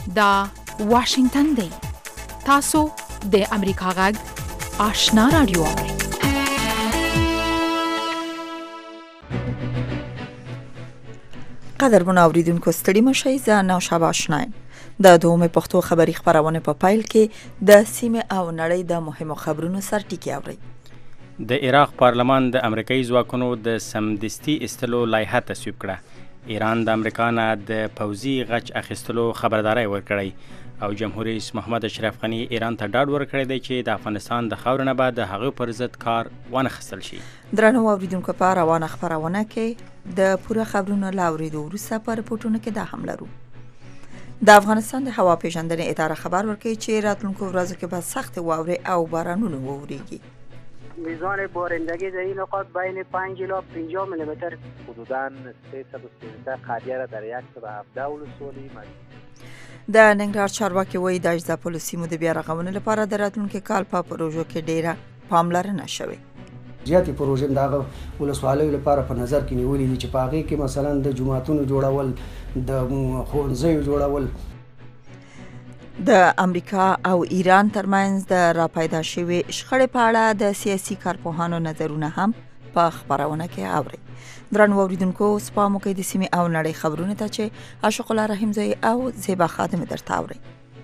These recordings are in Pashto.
دا واشنگتن دی. تاسو د امریکا غږ آشنا رادیو اورئ. قدرمن اوریدونکو ستړي مشئ، زه نوشابه آشنا یم. د دومره پښتو خبری خبرونه په پایل کې د سیمه او نړۍ د مهمو خبرونو سرټکی اورئ. د عراق پارلمان د امریکایي ځواکونو د سمدستي استلو لایحه تصویب کړه. ایران د امریکا نه د پوځي غچ اخیستلو خبرداري ورکړی او جمهور رئیس محمد اشرف غنی ایران ته ډاډ ورکړی دی چې د افغانستان د خاورې نه بعد هغه پر ضد کار ونه خستل شي. درنو اوریدونکو په روانه خبرونه کې د پوره خبرونو لاوریدو وروسته په رپورټونو کې دا هم لرو. د افغانستان د هوا پیژندنې اداره خبر ورکړي چې راتلونکو ورځو کې به سخت واورې او بارانونه ووريږي. میزان بارندگی در این نقاط بین 5 الی 50 میلیمتر، حدوداً 313 قریه را در 117 ولسوالی د ننګرهار چارواکي وایي د اجزاپلو سیمو د بیا رغونې لپاره د راتلونکي کال په پروژو کې ډیره پاملرنه شوې. زیاتې پروژې دغه ولسوالیو لپاره په نظر کې نیولې دي چې په هغې کې مثلا د جوماتونو جوړول، د ښوونځیو جوړول. د امریکا او ایران ترمنځ د راپیدا شوې شخړې په اړه د سیاسي کارپوهانو نظرونه هم په خبرونه کې اوري. درنو اوریدونکو، سپام وکړئ د سیمې او نړۍ خبرونه ته چې عاشق الله رحیمزی او زیبا خادم درته اوري.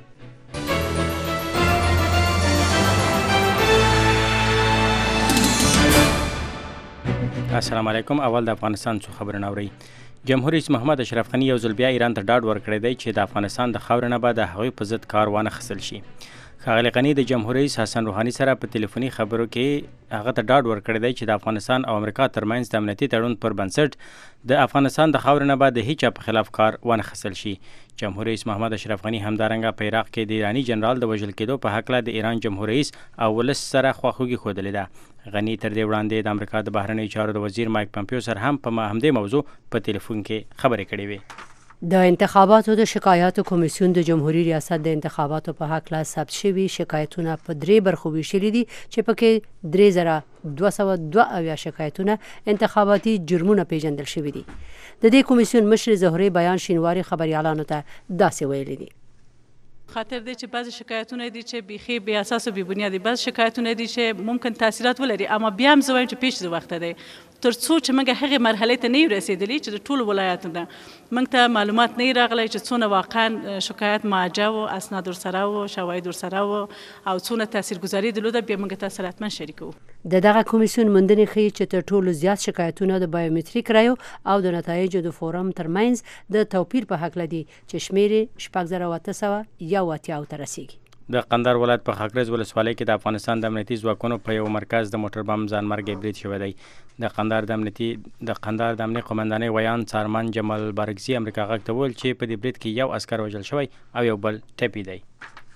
السلام علیکم. اول د افغانستان څخه خبرونه اورئ. جمهور رئیس محمد اشرف غنی یو ځل بیا ایران ته ډاډ ورکړی دی چې د افغانستان د خاورې نه بعد هغوی په ضد کار وانه خستل شي. ښاغلی غنی د جمهور رئیس حسن روحاني سره په ټلیفوني خبرو کې هغه ته ډاډ ورکړی دی چې د افغانستان او امریکا ترمنځ د امنیتي تړون پر بنسټ د افغانستان د خاورې نه بعد د هیچا په خلاف کار ونه خستل شي. جمهور رئیس محمد اشرف غنی همدارنګه په عراق کې د ایرانی جنرال د وژل کېدو په هکله د ایران جمهور رئیس او ولس سره خواخوږي ښودلې ده. غنی تر دې وړاندې د امریکا د بهرنیو چارو د وزیر مایک پمپیو سره هم په همدې موضوع په ټلیفون کې خبرې کړې وې. د انتخاباتو د شکایاتو کمیسیون د جمهوریت ریاست د انتخاباتو په حق لا ثبت شوي شکایتونه په 3 برخو ویشلي دي چې پکې 3202 شکایتونه انتخاباتي جرمونه پیژندل شوي دي. د دې کمیسیون مشر زهري بیان شینواری خبريالانو ته داسې ویلي دي. خاطر دی چې بعض شکایتونه دي چې بیخي بې اساس او بې بنیادي، بعض شکایتونه دي چې ممکن تاثیرات ولري، اما بیا هم زه وایم چې پیش د وخته دی تر څو چې موږ هغې مرحلې ته نه یو رسېدلي چې د ټولو ولایاتو نه موږ ته معلومات نه راغلی چې څونه واقعا شکایت معجه و، اسناد ورسره و، شواهد ورسره و او څونه تاثیرګذاري درلوده، بیا موږ ته سره حتما شریکوو. د دغه کمیسیون موندنې ښیي چې تر ټولو زیات شکایتونه د بایومتریک رایو او د نتایجو د فورم ترمنځ د توپیر په هکله دي چې شمیر 6881 ته رسیږي. د قندهار ولایت په خاکریز ولسوالۍ کې د افغانستان د امنیتي ځواکونو په یو مرکز د موټر بم ځانمرګي برید شوی دی. د قندهار د امنیت قومندانۍ ویان څارمن جمال بارګزي امریکا غږ ته وویل چې په دې برید کې یو عسکر وژل شوی او یو بل ټپي دی.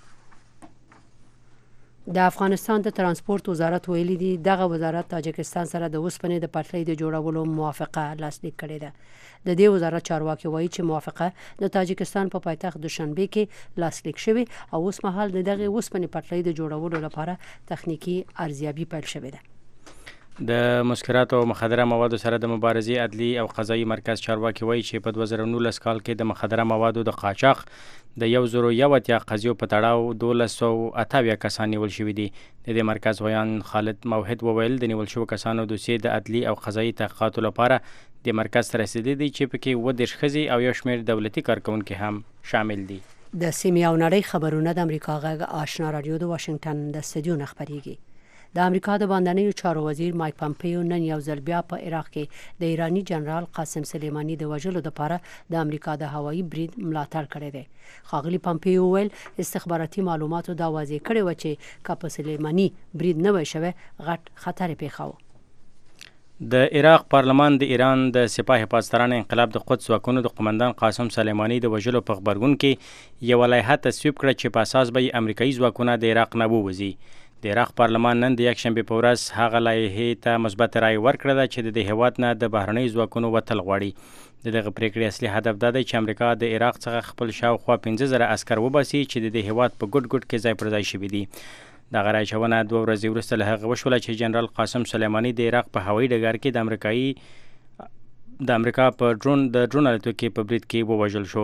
د افغانستان د ترانسپورت وزارت ویلي دی دغه وزارت تاجکستان سره د اوسپنې د پټلۍ د جوړولو موافقه لاسلیک کړې ده. د دې وزارت چارواکي وایي چې موافقه د تاجکستان په پایتخت دوشنبه کې لاسلیک شوې او اوس مهال د دغه اوسپنې پټلۍ د جوړولو لپاره تخنیکی ارزیابي پیل شوې ده. د مسکرات او مخدره موادو سره د مبارزې عدلي او قضایي مرکز چارواکي وایي چې په 2019 کال کې د مخدره موادو د قاچاق د 1001 قضیو په تړاو 1228 کسان نیول شوي دي. د دې مرکز ویان خالد موحد وویل د نیول شوو کسانو دوسیې د عدلي او قضایي تحقیقاتو لپاره د مرکز ته رسیدلي دي چې پکې 10 ښځې او یو شمېر دولتي کارکوونکي هم شامل دي. د سیمې او نړۍ خبرونه د امریکا غږ آشنا رادیو د واشنگټن د استودیو نه خبرېږي. د امریکا د بهرنیو چارو وزیر مایک پمپیو نن یو ځل بیا په عراق کې د ایرانی جنرال قاسم سلیمانی د وژلو لپاره د امریکا د هوایي برید ملاتړ کړی دی. ښاغلي پمپیو ویل استخباراتي معلوماتو دا واضح کړی و چې که په سلیمانی برید نه وای شوی غټ خطر پیښاوه. د عراق پارلمان د ایران د سپاه پاسداران انقلاب د قدس ځواکونو د قومندان قاسم سلیمانی د وژلو په غبرګون کې یوه لایحه تصویب کړه چې په اساس به امریکایي ځواکونه د عراق نه ووځي. د عراق پارلمان نن د یکشنبې په ورځ هغه لایحې ته مثبت رای ورکړه ده چې د دې هیواد نه د بهرنیو ځواکونو وتل غواړي. د دغه پریکړې اصلي هدف دا دی چې امریکا د عراق څخه خپل شاوخوا 15,000 عسکر وباسي چې د دې هیواد په ګډ کې ځای پر ځای شوي دي. دغه رایچونه 2 ورځې وروسته له هغه وشوله چې جنرال قاسم سلیمانی د عراق په هوایي ډګر کې د امریکا په ډرون الوتکې په برید کې ووژل شو.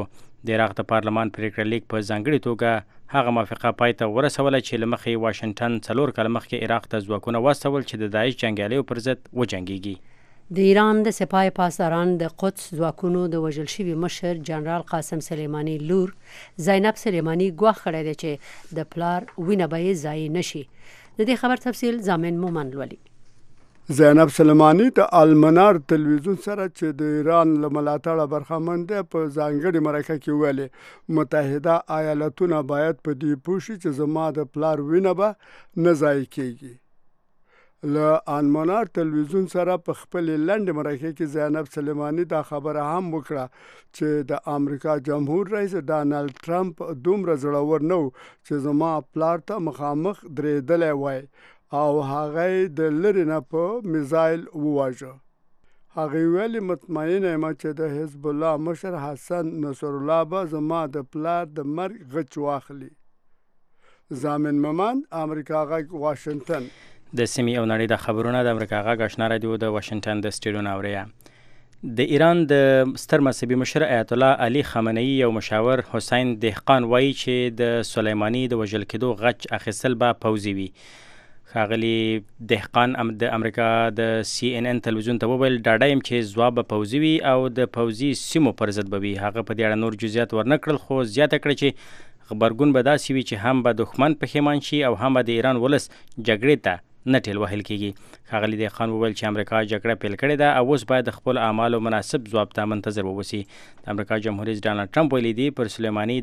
د عراق د پارلمان پریکړه لیک په ځانګړې توګه هغه موافقه پای ته ورسوله چې له مخې واشنګټن 4 کاله مخکې عراق ته ځواکونه واستول چې د داعش جنګیالیو پر ضد وجنګېږي. د ایران د سپاه پاسداران د قدس ځواکونو د وژل شوي مشر جنرال قاسم سلیمانی لور زینب سلیمانی ګواښ کړی دی چې د پلار وینه به یې ضایع نشي. د دې خبر تفصیل زامن مومن لولي. زینب سلیمانی د المنار تلویزیون سره چې د ایران له ملاتړه برخمن دی په ځانګړي مرکه کې ویلي متحده ایالتونه باید په دې پوه شي چې زما د پلار وینه به نه ضایع کیږي. له المنار تلویزیون سره په خپل لنډ مرکه کې زینب سلیمانی دا خبره هم وکړه چې د امریکا جمهور رئیس ډانلډ ټرمپ دومره زړور نه و چې زما پلار ته مخامخ درېدلی وای او هغه د لرې نه په میزایل وواژه. هغه ویلي مطمئنه یم چې د حزب الله مشر حسن نصرالله به زما د پلار د مرګ غچ واخلي. زامن ممند، امریکا غږ، واشنګټن. د سیمې او نړۍ د خبرونه د امریکا غږ آشنا رادیو د واشنګټن د سټډیو نه اوري. د ایران د ستر مذهبي مشر آیت الله علي خامنه‌ای یو مشاور حسین دهقان وایي چې د سلیمانی د وژل کېدو غچ اخیستل به پوځي وي. ښاغلي دهقان د امریکا د CNN تلویزیون ته وویل ډاډه یم چې ځواب به پوځي وي او د پوځي سیمو پر ضد به وي. هغه په دې اړه نور جزئیات ورنه کړل خو زیاته کړه چې غبرګون به داسې وي چې هم به دښمن پښیمان شي او هم به د ایران ولس جګړې ته نه ټیل وهل کېږي. ښاغلي دهقان وویل چې امریکا جګړه پیل کړې ده او اوس باید د خپلو اعمالو مناسب ځواب ته منتظر واوسي. د امریکا جمهور رئیس ډانلډ ټرمپ ویلي دي پر سلیمانی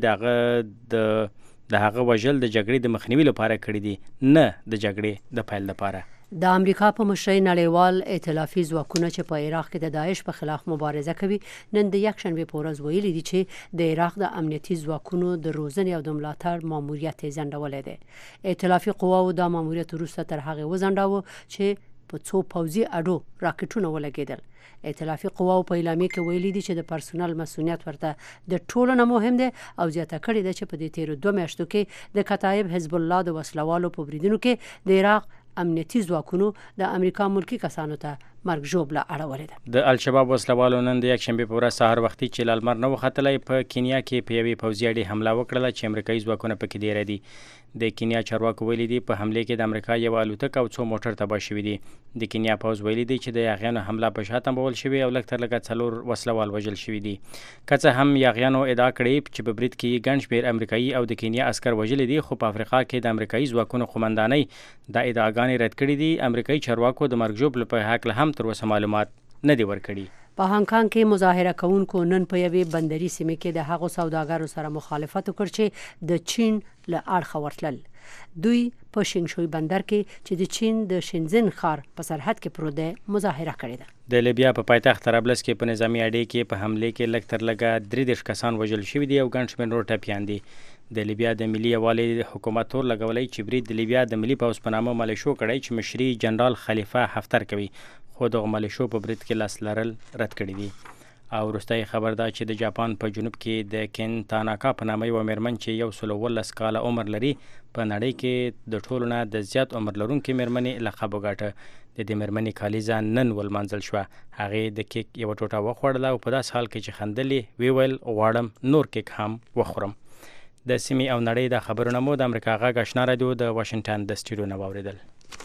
د هغه وژل د جګړې د مخنیوي لپاره کړي دي نه د جګړې د پیل لپاره. د امریکا په مشرۍ نړیوال ائتلافي ځواکونه چې په عراق کې د داعش په خلاف مبارزه کوي نن د یکشنبې په ورځ ویلي دي چې د عراق د امنیتي ځواکونو د روزنې او د ملاتړ ماموریت یې ځنډولی دی. ائتلافي قواو دا ماموریت وروسته تر هغې وځنډاوه چې په څو پوځي اډو راکټونه ولګېدل. ائتلافي قواو په اعلامیه کې ویلي دي چې د پرسونل مسؤلیت ورته د ټولو نه مهم دی او زیاته کړې ده چې په دې تیرو 2 میاشتو کې د کتایب حزب الله د وسلوالو په بریدونو کې د عراق امنیتي ځواکونو د امریکا ملکی کسانو ته مرګ ژوبله اړولې ده. د الشباب وسلوالو نن د یکشنبې په ورځ سهار وختي چې له لمر نه وختلی په کینیا کې په یوې پوځي اډې حمله وکړله چې امریکایي ځواکونه پکې ډېره دي. د کینیا چارواکو ویلي دي په حملې کې د امریکا یو الوتکه او 2 موټر تباه شوي دي. د کینیا پوځ ویلي دي چې د یاغیانو حمله په شا تمبول شوې او لږ تر لږه 4 وسلوال وژل شوي دي. که څه هم یاغیانو ادعا کړې چې په برید کې ګڼ شمېر امریکایي او د کینیا عسکر وژلي دي خو په افریقا کې د امریکایي ځواکونو قومندانۍ دا ادعاګانې رد کړي دي. امریکایي چارواکو د مرګ ژوبلې په هکله هم تر اوسه معلومات نه دی ورکړي. په هانګ کانګ کې مظاهره کوونکو نن په یوې بندري سیمه کې د هغو سوداګرو سره مخالفت وکړ چې د چین له اړخه ورتلل. دوی په شینګشوي بندر کې چې د چین د شنزن ښار په سرحد کې پروت دی مظاهره کړې ده. د لیبیا په پایتخت طرابلس کې په نظامي اډې کې په حملې کې لږ تر لږه 33 کسان وژل شوي دي او ګڼ شمېر نور ټپیان دي. د لیبیا د ملي یووالي حکومت تور لګولی چې برید د لیبیا د ملي پوځ په نامه ملیشو کړی چې مشري جنرال خلیفه حفتر کوي خو دغه ملیشو په برید کې لاس لرل رد کړي دي. او وروستی خبر دا چې د جاپان په جنوب کې د کینتاناکا په نامه یوه مېرمن چې 119 کاله عمر لري په نړۍ کې د ټولو نه د زیات عمر لرونکې مېرمنې لقب وګاټه. د دې مېرمنې کالیزه نن ولمانځل شوه. هغې د کیک یوه ټوټه وخوړله او په داسې حال کې چې خندلې ویې ویل غواړم نور کیک هم وخورم. د سیمې او نړۍ د خبرونه مو د امریکا غږ آشنا رادیو د واشنګټن د سټډیو نه واورېدل.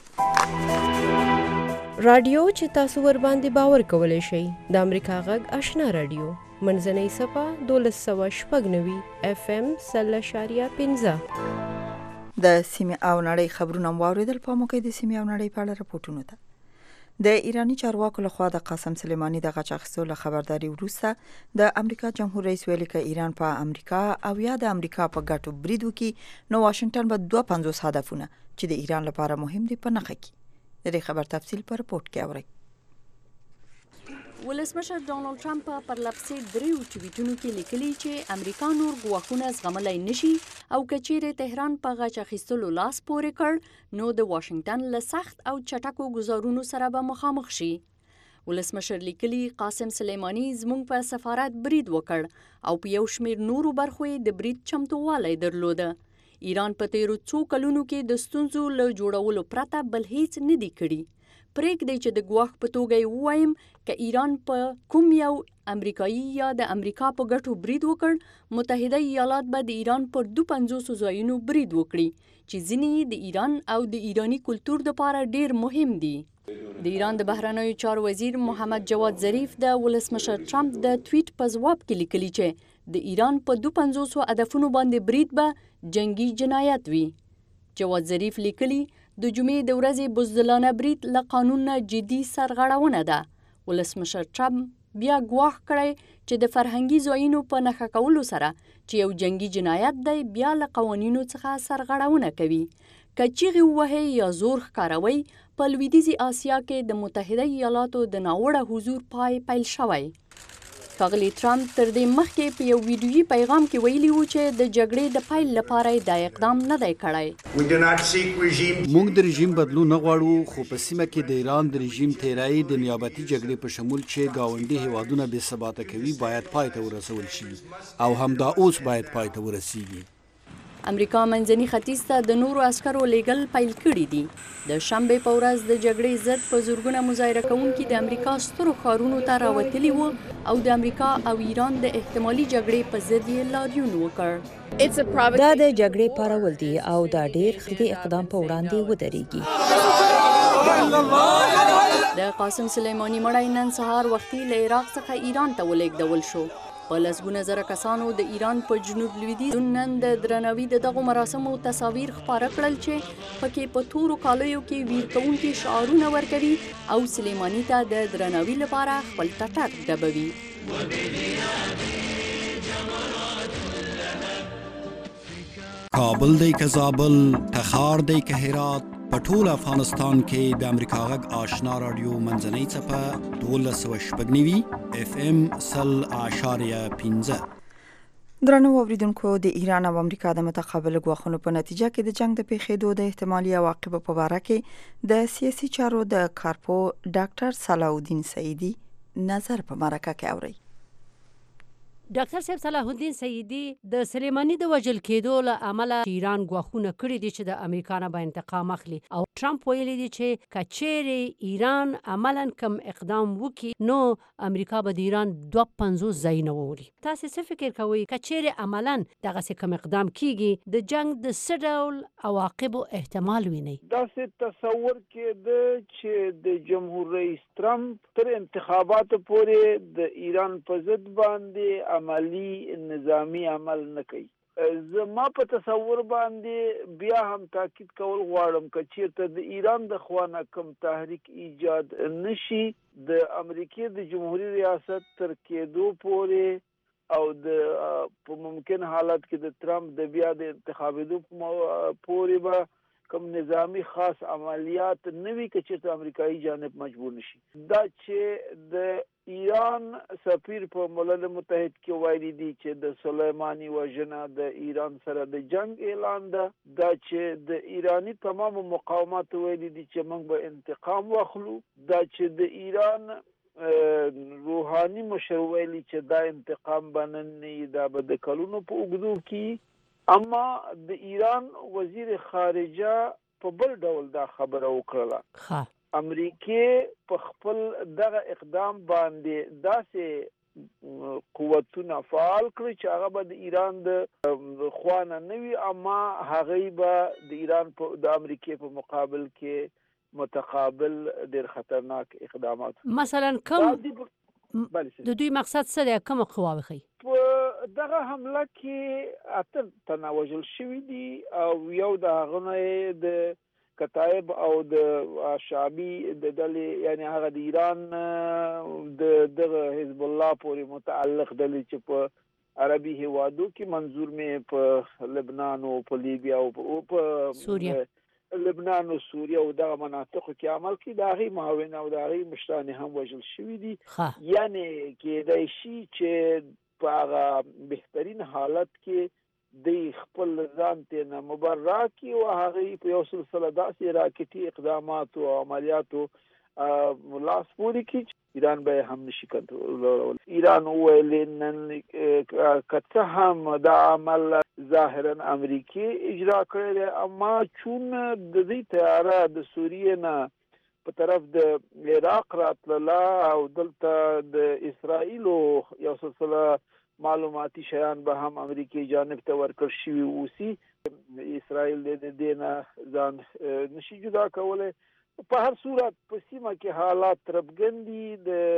رادیو چې تاسو ور باندې باور کولی شئ د امریکا غږ آشنا رادیو منځنۍ صفه 1296 FM 0.15. د سیمې او نړۍ خبرونه واورېدل. په موقع د سیمې او نړۍ په اړه راپورټونه ده. د ایرانی چارواکو لخوا د قاسم سلیمانی د غچ اخیستو له خبرداري وروسته د امریکا جمهور رئیس ویلي چې ایران په امریکا او یا د امریکا په ګټو برید وکړي نو واشنګټن به 250 هدفونه چې د ایران لپاره مهم دي په نښه کړي. د دې خبر تفصیل په رپورټ کې اورئ. ولسمشر ډانلډ ټرمپ په پرلپسې 3 ټویټونو کې لیکلي چې امریکا نور ګواښونه زغملی نشي او که چیرې تهران په غچ اخیستلو لاس پورې کړ نو د واشنګټن له سخت او چټکو ګزارونو سره به مخامخ شي. ولسمشر لیکلي قاسم سلیمانی زموږ په سفارت برید وکړ او په یو شمېر نورو برخو یې د برید چمتووالی درلوده. ایران په تیرو 2 کلونو کې د ستونزو له جوړولو پرته بل هیڅ نه دی کړي. پرېږدئ چې د ګواښ په توګه یې ووایم که ایران په کوم یو امریکایي یا د امریکا په ګټو برید وکړ، متحده ایالات به د ایران پر 52 ځایونو برید وکړي چې ځینې د ایران او د ایرانی کلتور لپاره ډېر مهم دي. د ایران د بهرنیو چارو وزیر محمد جواد ظریف د ولسمشر ټرمپ د ټویټ په ځواب کې لیکلي چې د ایران په 52 هدفونو باندې برید به جنگي جنایت وي. جواد ظریف لیکلي د جمعې د ورځې بزدلانه برید له قانون نه جدي سرغړونه ده. ولسمشر ټرمپ بیا ګواښ کړی چې د فرهنګي ځایونو په نښه کولو سره چې یو جنگي جنایت دی بیا له قوانینو څخه سرغړونه کوي. که چیغې ووهئ یا زور ښکاروئ، په لویدیځې اسیا کې د متحده ایالاتو د ناوړه حضور پای پیل شوی. ښاغلي ټرمپ تر دې مخکې په یو ویډیویي پیغام کې ویلي و چې د جګړې د پیل لپاره یې دا اقدام نه دی کړی. موږ د رژیم بدلون نه غواړو، خو په سیمه کې د ایران د رژیم تیرای د نیابتي جګړې په شمول چې گاونډي هیوادونه بې ثباته کوي باید پای ته ورسول شي او همدا اوس باید پای ته ورسیږي. امریکا منځني ختیځ ته د نورو عسکرو لیږل پیل کړي دي. د شنبې په ورځ د جګړې ضد په زورګونه مظاهره کوونکي د امریکا سترو ښارونو ته راوتلي وو او د امریکا او ایران د احتمالي جګړې په ضد یې لاریون وکړ. دا د جګړې پارول دي او دا ډېر ښه اقدام په وړاندې ودرېږي. د قاسم سلیماني مړی نن سهار وختي له عراق څخه ایران ته ولېږدول شو. په لسګونه زره کسانو د ایران په جنوب لویدیځ نن د درناوي د دغو مراسمو تصاویر خپاره کړل چې پکې په تورو کالیو کې ویر کوونکي شعارونه ورکوي او سلیماني ته د درناوي لپاره خپل ټټر ډبوي. کابل دی که زابل، تخار دی که هرات، په ټول افغانستان کې د امریکا غږ آشنا رادیو منځنۍ څپه 1290 FM 0.15. درنو اوریدونکو، د ایران او امریکا د متقابل ګواښونو په نتیجه کې د جنگ د پیښېدو د احتمالي عواقبو په باره کې د سیاسي چارو د کارپو ډاکټر صلاح الدین سعیدي نظر په مرکه کې اوري. ډاکټر صاحب صلاح الدین سعیدي، د سلیماني د وژل کېدو له امله ایران ګواښونه کړي دي چې د امریکا نه به انتقام اخلي او ټرمپ ویلي دي چې که چیرې ایران عملا کم اقدام وکړي نو امریکا به د ایران 52 ځایونه وولي. تاسې څه فکر کوئ که چیرې عملا دغسې کم اقدام کیږي د جنگ د څه ډول عواقبو احتمال وینئ؟ داسې تصور کېده چې د جمهور رئیس ټرمپ تر انتخاباتو پورې د ایران په ضد باندې عملی نظامی عمل نه کوي. زما په تصور باندې بیا هم تاکید کول غواړم که چیرته د ایران د خوا کوم تحریک ایجاد نشي د امریکای د جمهوریت ریاست تر کېدو پورې او د په ممکن حالت کې د ټرمپ د بیا د انتخابېدو پورې به کوم نظامی خاص عملیات نوي که چیرته امریکایي جانب مجبور نشي. دا چې د ایران سفیر په ملل متحد کې وایي دي چې د سلیماني وژنه د ایران سره د جنگ اعلان ده. دا چې د ایرانی تمام مقاومت وایي دي چې موږ به انتقام واخلو. دا چې د ایران روحاني مشر ویلي چې دا انتقام باندې دا به د کلونو په اوږدو کې. اما د ایران وزیر خارجه په بل ډول دا خبره وکړه. امریکای په خپل دغه اقدام باندې داسې قوتونه فعال کړی چې هغه به د ایران د خوانه نوي، اما هغه به د ایران د امریکای په مقابل کې متقابل ډېر خطرناک اقدامات. مثلا کوم د دوی مقصد څه دی؟ کوم قواوې ښیي؟ په دغه حمله کې 8 تنه وژل شوي دي او یو د هغه نه د کتایب او د شعبي د ډلې، یعنی هغه د ایران د دغه حزب الله پورې متعلق ډلې چې په عربي هیوادو کې منظور مې په لبنان او په لیبیا او په سوریه، لبنان او سوریه او دغه مناطقو کې عمل کوي. د هغې معاون او د هغې مشران هم وژل شوي دي. یعنی کېدای شي چې په هغه بهترین حالت کې د خپل ځان ته نه مبرا کړي او هغې په یو سلسله داسې راکټي اقدامات او عملیاتو لاس پورې کړي ایران به هم نشي کنټرول. ایران وویل نن که څه هم دا عمل ظاهرا امریکای اجرا کړی دی، اما چون د دې تیاره د سوریې نه په طرف د عراق راتلله او دلته د اسرائیلو یو سلسله معلوماتي شیان به هم امریکای جانب ته ورکړ شوي اوسي. اسرائیل د دې نه ځان نشي جدا کولی. په هر صورت په سیمه کې حالات تربګن دي.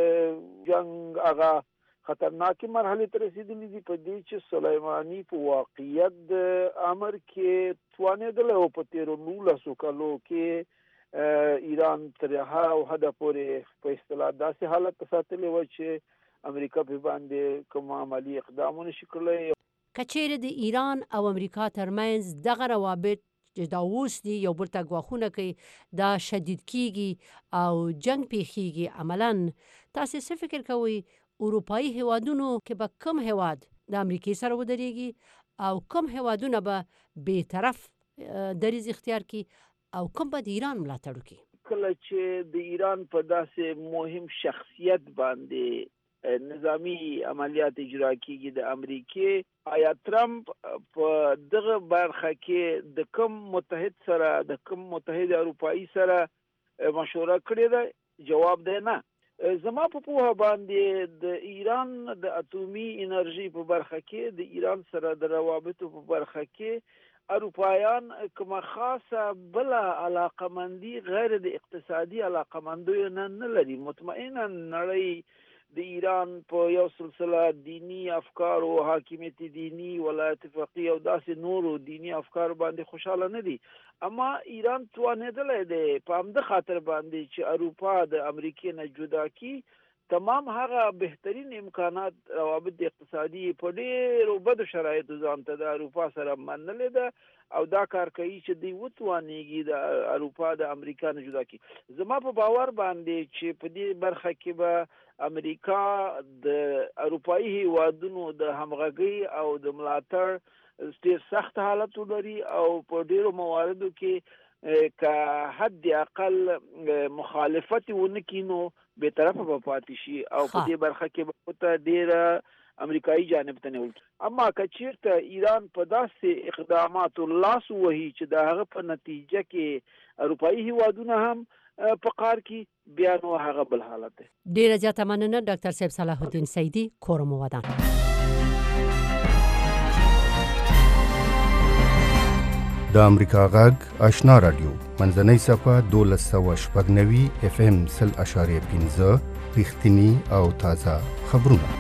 د جنگ هغه خطرناکې مرحلې ته رسېدلي دي په دې چې سلیماني په واقعیت د امر کې توانېدلی او په تېرو 19 کالو کې ایران تر هغه حده پورې په اصطلاح داسې حالت ته ساتلی و چې امریکا په باندې کوم عملي اقدامونه شي کړلی. که چیرې د ایران او امریکا ترمنځ دغه روابط چې دا اوس دي یو بل ته ګواښونه کوي دا شدید کیږي او جنگ پیښیږي، عملاً تاسې څه فکر کوئ اروپایي هیوادونو کې به کوم هیواد د امریکای سره ودرېږي او کوم هیوادونه به بیطرف دریځ اختیار کړي او کوم به د ایران ملاتړ وکړي؟ کله چې د ایران په داسې مهم شخصیت باندې نظامی عملیات اجرا کیږي د امریکای، آیا ترامپ په دغه برخه کې د کوم متحد سره د کوم متحد اروپایي سره مشوره کړې ده؟ جواب دی نه. زما په پوهه باندې د ایران د اټومي انرژي په برخه کې د ایران سره د روابطو په برخه کې اروپایان کومه خاصه بل علاقمندي غیر د اقتصادي علاقمندیو نه لري. مطمئنا نړۍ د ایران په یو سلسله دینی افکار او حاکمیت دینی ولایت فقیه او داسې نورو دینی افکار باندې خوشاله نه دي، اما ایران توانېدلی دی په همده خاطر باندې چې اروپا د امریکای نه جدا کی تمام هغه بهترین امکانات روابط اقتصادي په ډېرو بدو شرایطو ځان ته د اروپا سره منلې ده او دا کار کوي چې دوی وتوانېږي د اروپا د امریکا نه جدا کی. زما په باور باندې چې په دې برخه کې به امریکا د اروپایي هیوادونو د همغږۍ او د ملاتړ ډېر سخت حالت ولري او په ډېرو مواردو کې که حد اقل مخالفت ونه کړي نو بې طرفه به پاتې شي او په دې برخه کې به ورته ډېره امریکایي جانب ته نیول. اما که چیرته ایران په داسې اقداماتو لاس ووهي چې د هغه په نتیجه کې اروپایي هیوادونه هم په قار کې بیا نو هغه بل حالت دی. ډېره زیاته مننه ډاکټر صاحب صلاح الدین سیدي، کورم ودان. د امریکا غږ آشنا رادیو منځنۍ صفحه 1290 FM 0.5 رښتینی او تازه خبرونه.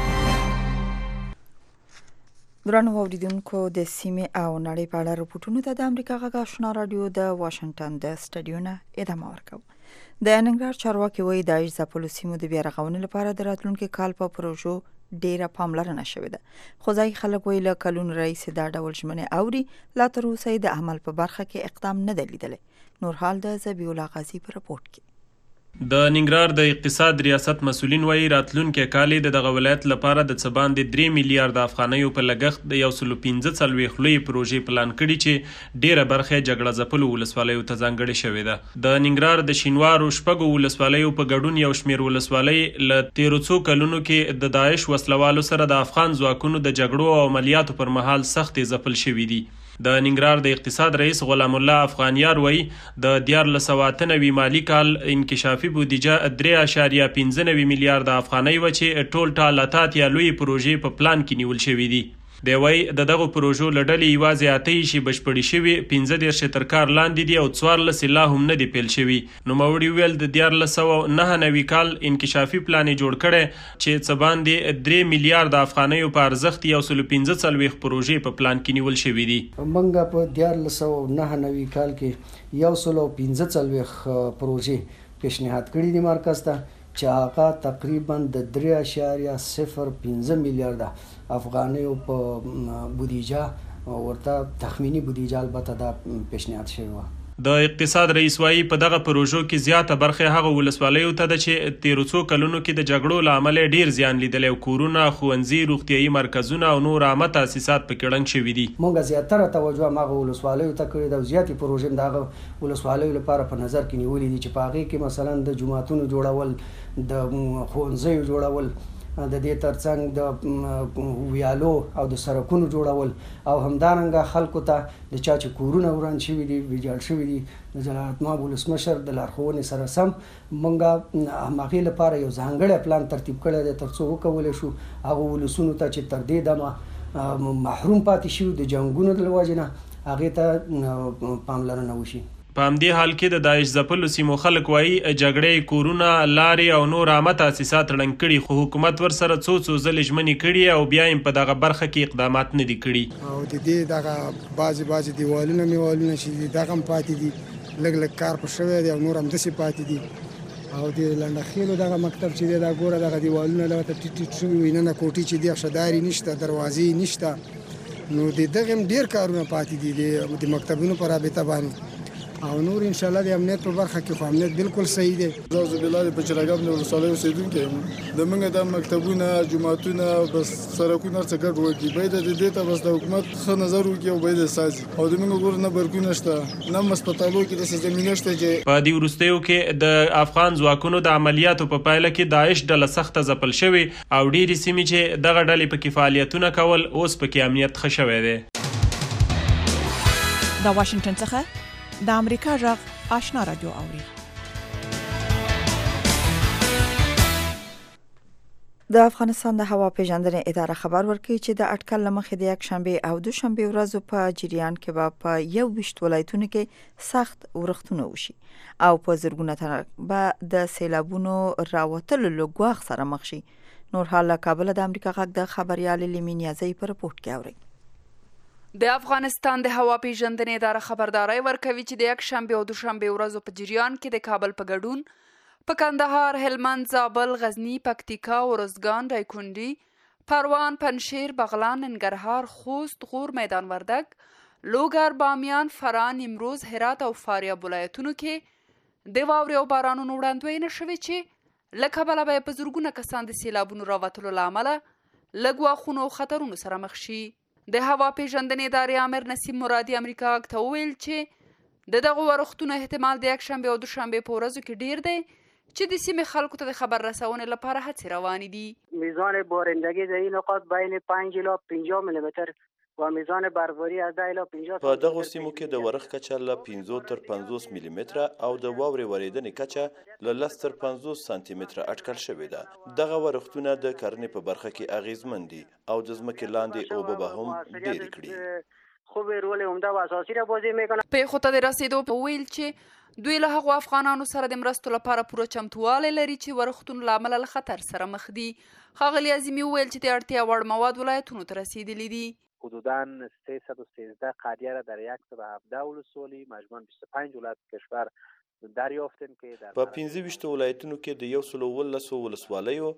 درنو اوریدونکو د سیمې او نړۍ په اړه راپورټونو ته د امریکا غږ آشنا رادیو د واشنگټن د سټډیو نه ادامه ورکوو. د ننګرهار چارواکي وایي د ځپلو سیمو د بیا رغونې لپاره د راتلونکي کال په پروژو ډیره پاملرنه شوې ده، خو ځایي خلک وایي له کلونو راهیسې دا ډول ژمنې اوري، لا تر اوسه یې د عمل په برخه کې اقدام نه دی لیدلی. نور حال د ذبیح الله غازي په رپورټ کې. د ننګرهار د اقتصاد ریاست مسؤلین وایي راتلونکي کال د دغه ولایت لپاره د څه باندې 3 میلیارډ افغانیو په لګښت د 115 لویې پروژې پلان کړي چې ډیره برخه جګړه ځپلو ولسوالیو ته ځانګړې شوې ده. د ننګرهار د شینوارو شپږو ولسوالیو په ګډون یو شمېر ولسوالۍ له تیرو څو کلونو کې د داعش وسلوالو سره د افغان ځواکونو د جګړو او عملیاتو پر مهال سختې ځپل شوې دي. د ننګرهار د اقتصاد رئیس غلام الله افغانیار وایي د 1498 مالی کال انکشافي بودیجه 3.15 میلیارډ افغانۍ و چې ټول ټال اتیا لویې پروژې په پلان کې نیول شوې دي. دی وایي د دغو پروژو له ډلې یوازې 8 شي بشپړې شوي، 15 تر کار لاندې دي او 14 لا هم نه دي پیل شوي. نوموړي ویل د 1499 کال انکشافي پلان جوړ کړی چې څه باندې 3 میلیارډ افغانیو په ارزښت 115 پروژې په پلان کې نیول شوي دي. موږ په 1499 کال کې 115 پروژې پیشنهاد کړي دي مرکز ته چې هغه تقریبا د 3.05 میلیارډ افغانیو په بودیجه ورته تخمینی بودیجه البته دا پیشنهاد شوی و. د اقتصاد رئیس وایي په دغه پروژو کې زیاته برخه هغه ولسوالیو ته ده چې تیرو څو کلونو کې د جګړو له امله ډیر زیان لیدلی او کورونه، ښوونځي، روغتیایي مرکزونه او نور عامه تاسیسات پکې ړنګ شوي دي. موږ زیاتره توجه هغه ولسوالیو ته کړې ده او زیاتې پروژې د هغه ولسوالیو لپاره په نظر کې نیولې دي چې په هغې کې مثلا د جوماتونو جوړول، د ښوونځیو جوړول، د دې ترڅنګ د ویالو او د سړکونو جوړول او همدارنګه خلکو ته د چا چې کورونه وران شوي دي ویجاړ شوي دي د جلالتمآب ولسمشر د لارښوونې سره سم موږ هماغې لپاره یو ځانګړی پلان ترتیب کړی دی تر څو وکولی شو هغو ولسونو ته چې تر دې دمه محروم پاتې شوي د جنګونو د وجې نه هغې ته پاملرنه وشي. په همدې حال کې د داعش ځپلو سیمو خلک وایي جګړې کورونه لارې او نور عامه تاسیسات ړنګ کړي خو حکومت ورسره څو ځلې ژمنې کړي او بیا یې په دغه برخه کې اقدامات نه دي کړي او د دې دغه بعضې دیوالونه چې دي دغه هم پاتې دي لږ کار په شوی دی او نور همداسې پاتې دي او د لنډخیلو دغه مکتب چې دی دا ګوره دغه دیوالونه لکه ټیټ شوي وي ننه کوټې چې دي افشداري نشته دروازې نشته نو د دغه هم ډېر کارونه پاتې دي د مکتبونو په رابطه باندې او نور ان شاء الله د امنیت په برخه کې خو امنیت بالکل صحیح دی. زه بلال په چراګام د ولسوالۍ اوسیدونکی یم. د موږ د مکتبونه جوماتونه بس سړکونه څه ګډ وکړي باید د دې ته بس د حکومت ښه نظر وکړي او باید سازي او د موږ ګور نه برګونه شته نه هسپتالو کې د زمینه شته چې په دې وروستیو کې د افغان ځواکونو د عملیاتو په پایله کې داعش ډله سخته ځپل شوې او ډېرې سیمې چې دغه ډلې پکې فعالیتونه کول اوس پکې امنیت ښه شوی دی. د واشنگټن څخه د امریکا غږ آشنا رادیو اوري. د افغانستان د هوا پیژندنې اداره خبر ورکړي چې د اټکل لمخې د یک شنبه او دوشنبه ورځو په جریان کې په 21 ولایتونو کې سخت ورښتونه وشي او په زرګونه تنه به د سیلابونو راوتلو له ګواښ سره مخ شي. نور حال له کابل د امریکا غږ د خبريال لیمینیازي په رپورت کې اوري. د افغانستان د هوا پیژندنې اداره خبرداري ورکوي چې د یک شنبه او دوشنبه ورځو په جریان کې د کابل په ګډون په کندهار، هلمند، زابل، غزنی، پکتیکا، ارزګان، دایکنډي، پروان، پنجشیر، بغلان، ننګرهار، خوست، غور، میدان وردګ، لوګر، بامیان، فراه، نیمروز، هرات او فاریاب ولایتونو کې د واورې او بارانونو وړاندوینه شوې چې له کبله به په زرګونه کسان د سیلابونو راوتلو له امله له ګواښونو او خطرونو سره مخ شي. د هوا پیژندنې ادارې امر نسیم مرادي امریکا ته وویل چې دغه ورښتونو احتمال د یک شنبه او دوشنبه په ورځو کې ډیر دی چې د سیمې خلکو ته د خبر رسونې لپاره هڅې روانې دي. میزان بارندگی در این نقاط بین 5 الی 50 میلیمتر و میزان بارباری از 10 الی 50 په دغه سیمو کې د ورښت کچه له 15 تر 50 میلی متره او د واورې ورېدنې کچه له 10 تر 50 سانتي متره اټکل شوې ده. دغه ورښتونه د کرنې په برخه کې اغیزمن دي او د ځمکې لاندې اوبه به هم ډېرې کړي. خوب رول عمده و اساسی را بازی میکنه. پیښو ته د رسیدو په ویل چې دوی له هغو افغانانو سره د مرستو لپاره پوره چمتوالی لري چې ورښتونو له امله له خطر سره مخ دي. ښاغلي عظیمي وویل چې د اړتیا وړ مواد ولایتونو ته رسیدلي دي. حدوداً 313 قضیه را در 117 ولسوالی مجموعاً 25 ولایت کشور دریافتیم که په 15 ولایتونو کې د 119 ولسوالیو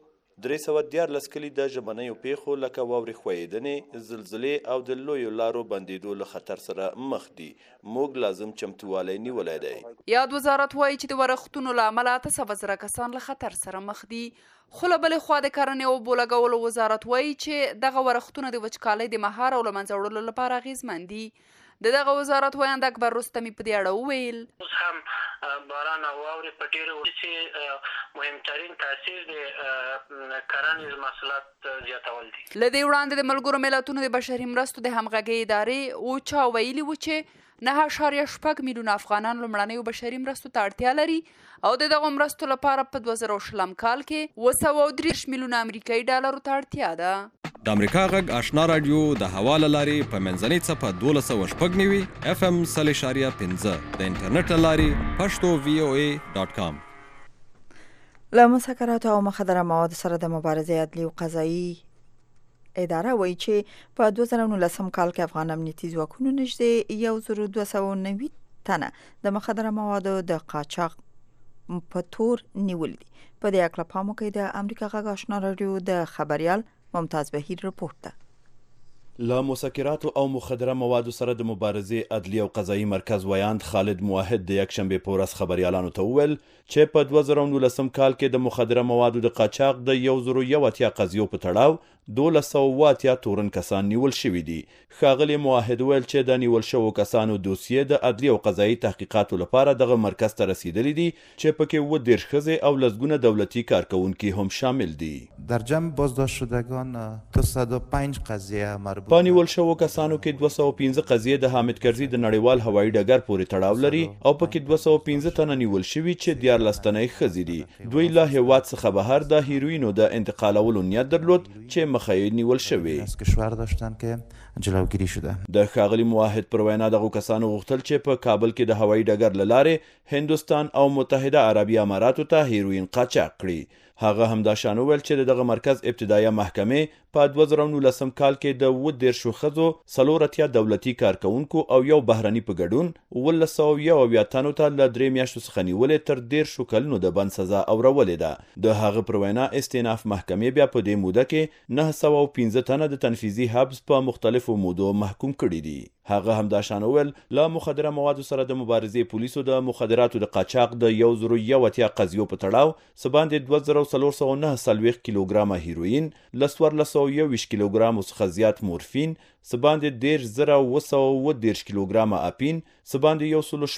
314 کلي د ژبنیو پیښو لکه واورې ښویېدنې، زلزلې او د لویو لارو بندېدو له خطر سره مخ دي. موږ لازم چمتوالی نیولی دی. یاد وزارت وایي چې د ورښتونو له امله 800 کسان له خطر سره مخ دي. خو له بلې خوا د کرنې او اوبو لګولو وزارت وایي چې دغه ورښتونه د وچکالۍ د مهار او له منځه وړلو لپاره اغېزمن دي. دغه وزارت وایند اکبر رستمی په دې اړه وویل اوس هم باران او واورې په ډېرو چې مهمترین تاثیر د کرنیز محصولات زیاتول دي. له دې وړاندې د ملګرو ملتونو د بشري مرستو د همغږۍ ادارې اوچا ویلي و چې 9.6 میلیون افغانان لومړنیو بشري مرستو ته اړتیا لري او د دغو مرستو لپاره په 2020 کال کې 230 میلیون امریکایي ډالرو ته اړتیا ده. د امریکا غږ آشنا رادیو د هوا له لارې په منځنۍ څپه 12.9 FM 0.5 د انټرنیټ له لارې پښتو voa.com. له مسکراتو او مخدره موادو سره د مبارزې عدلي او قضایي اداره وایي چې په 2019 کال کې افغان امنیتي ځواکونو نږدې 1290 تنه د مخدره موادو د قاچاق په تور نیول دي. په دې اړه پام وکړئ. د امریکا غږ آشنا رادیو د خبريال ممتاز بهیر رپورت ده. له مسکراتو او مخدره موادو سره د مبارزې عدلي او قضایي مرکز ویاند خالد موحد د یک شنبه په ورځ خبريالانو ته وویل چې په 2019 کال کې د مخدره موادو د قاچاق د 101 قضیو په تړاو 1280 تورن کسان نیول شوي دي. ښاغلي موحد ویل چې د نیول شوو کسانو دوسیې د عدلي او قضایي تحقیقاتو لپاره دغه مرکز ته رسیدلي دي چې پکې 30 ښځې او لسګونه دولتي کارکوونکي هم شامل دي. در جمع بازداشت شدگان 205 قضیه مربوط په نیول شوو کسانو کې 215 قضیې د حامد کرزي د نړیوال هوایي ډګر پورې تړاو لري او پکې 215 تنه نیول شوي چې 14 تنه ښځې دي. دوی له هیواد څخه بهر د هیروینو د انتقالولو نیت درلود چې مخه یې نیول شوی. کشور داشتن که جلوگیری شده. د ښاغلي موحد پر وینا دغو کسانو غوښتل چې په کابل کې د هوایي ډګر له لارې هندوستان او متحده عربي اماراتو ته هیروین قاچاق کړي. هغه همداشان وویل چې دغه مرکز ابتدایه محکمې په 2019 کال کې د 30 ښځو 4 دولتي کارکوونکو او یو بهرني په ګډون 1901 تنو ته له 3 میاشتو څخه نیولې تر 10 کلونو د بند سزا اورولې ده. د هغه پر وینا استئناف محکمې بیا په دې موده کې 915 تنه د تنفیذي حبس په مختلفو مودو محکوم کړي دي. هغه همداشان وویل له مخدره موادو سره د مبارزې پولیسو د مخدراتو د قاچاق د 1001 قضیو په تړاو څه باندې 2449 کیلوګرامه هیروین، ل 1420 کیلوګرامو څخه زیات مورفین، څه باندې 10910 کیلوګرامه اپین، څه باندې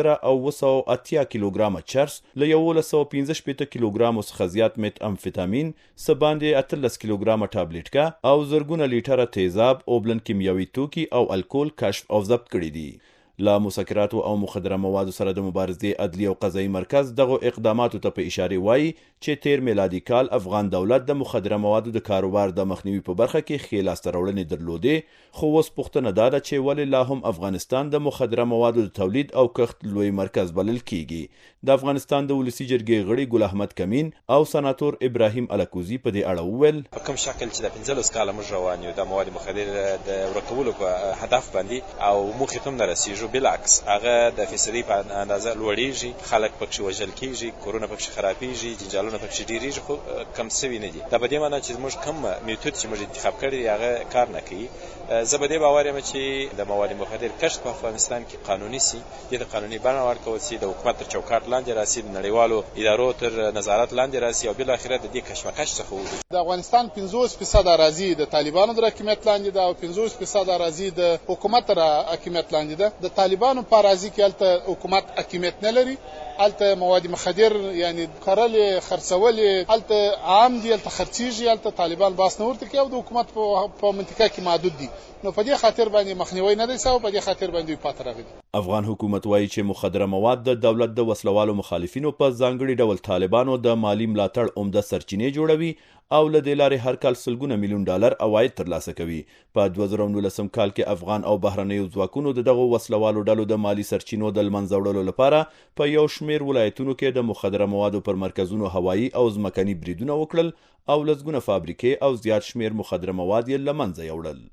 106,980 کیلوګرامه چرس، له 1115 کیلوګرامو څخه زیات میت امفیتامین، څه باندې 18 کیلوګرامه ټابلیټکا او زرګونه لیټره تیزاب، اوبلن کیمیاوي توکي او الکول کشف او ضبط کړي دي. لا مسکراتو او مخدره موادو سره د مبارزې عدلي او قضایي مرکز دغه اقداماتو ته په اشاره وایي چې تیر میلادي کال افغان دولت د مخدره موادو د کاروبار د مخنیوي په برخه کې ښې لاسته راوړنې درلودې، خو اوس پوښتنه دا ده چې ولې لا هم افغانستان د مخدره موادو د تولید او کښت لوی مرکز بلل کیږي. د افغانستان د ولسي جرګې غړي ګل احمد کمین او سناتور ابراهیم الکوزي په دې اړه وویل په کوم شکل چې د 15 کاله موږ روان یو د مواد مخدره د ورکولو په هدف باندې او موخې ته نه رسیږو، بالعکس هغه د فیصدي په اندازه لوړیږي، خلک پکې وژل کیږي، کورونه پکې خرابېږي، جنجالونه پکې ډېریږي، خو کم سوي نه دي. دا په دې معنی چې موږ کوم میتود چې موږ انتخاب کړی هغه کار نه کوي. زه به دې باور یم چې د مواد مخدر کښت په افغانستان کې قانوني سي، د قانوني بڼه ورکول سي، د حکومت تر چوکاټ لاندې راسي، د نړیوالو ادارو تر نظارت لاندې راسي او بل اخره د دې کشمکش څخه وځي. د افغانستان 50% اراضي د طالبانو در حکومت لاندې ده او 50% اراضي د حکومت تر حکومت لاندې ده. د طالبانو په اراضي کې الته حکومت حکومت نه لري، الته مواد مخدر یعنی کرل خرڅول الته عام دي، الته خرڅيږي، الته طالبان باس نه ورته کوي او د حکومت په منطقه کې محدود دي. نو په دې خاطر باندې مخنیوي نه دی سو، په دې خاطر باندې پاتې راغلي. افغان حکومت وایي چې مخدره مواد د دولت د وسلوالو مخالفینو په ځانګړي ډول طالبانو د مالی ملاتړ عمده سرچینې جوړوي او له دې لارې هر کال سلګونه میلیون ډالر عواید ترلاسه کوي. په 2019 کال کې افغان او بهرنیو ځواکونو دغه وسلوالو ډلو د مالی سرچینو د لمنځه وړلو لپاره په یو شمېر ولایتونو کې د مخدره موادو پر مرکزونو هوایي او ځمکني بریدونه وکړل او لسګونه فابریکې او زیات شمېر مخدره مواد یې له منځه یوړل.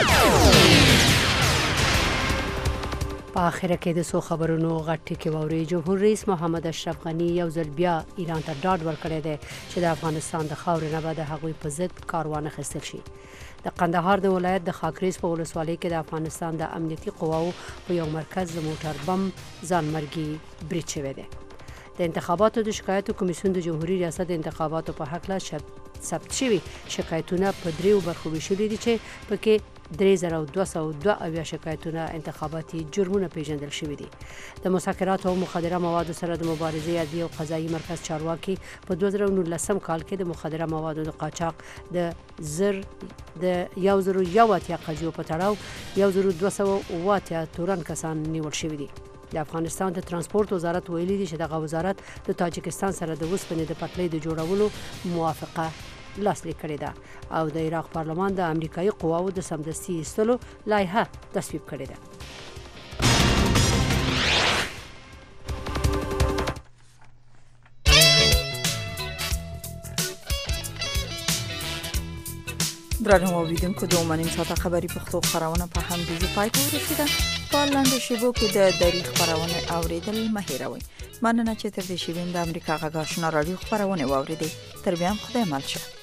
په اخر کې د سو خبرونو غټ کې ووري جمهور رئیس محمد اشرف غنی یو ځل بیا ایران ته ډاډ ورکړی دی چې د افغانستان د خاورې نه به د هغوی په ضد کاروان اخیستل شي. د قندهار د ولایت د خاکریز په ولسوالۍ کې د افغانستان د امنیتي قواو په یو مرکز د موټر بم ځانمرګي برید شوی دی. د انتخاباتو د شکایتو کمیسیون د جمهوریت ریاست د انتخاباتو په حق له ثبت شوي شکایتونه په 3 برخو ویشلي دي چې پکې 3202 شکایتونه انتخاباتي جرمونه پیژندل شوي دي. د مسکرات او مخدره موادو سره د مبارزې عدلي او قضایي مرکز چارواکي په 2019 کال کې د مخدره موادو د قاچاق د 1001 قضیو په تړاو 1208 تورن کسان نیول شوي دي. د افغانستان د ترانسپورت وزارت ویلي دی چې دغه وزارت د تاجکستان سره د اوسپنې د پټلۍ د جوړولو موافقه لاسلیک کړې ده او د عراق پارلمان د امریکایي قواوو د سمدستي ایستلو لایحه تصویب کړې ده. درنو اوریدونکو د اومنیم ساعته خبری پښتو خبرونه په همدې پای ته ورسیده. په لاندې شیبو کې د دری خبرونه اوریدل مه هیروئ. مننه چې تر دې شیبین د امریکا غږ آشنا رادیو خبرونه واوریدئ. تر بیا خدای مل شه.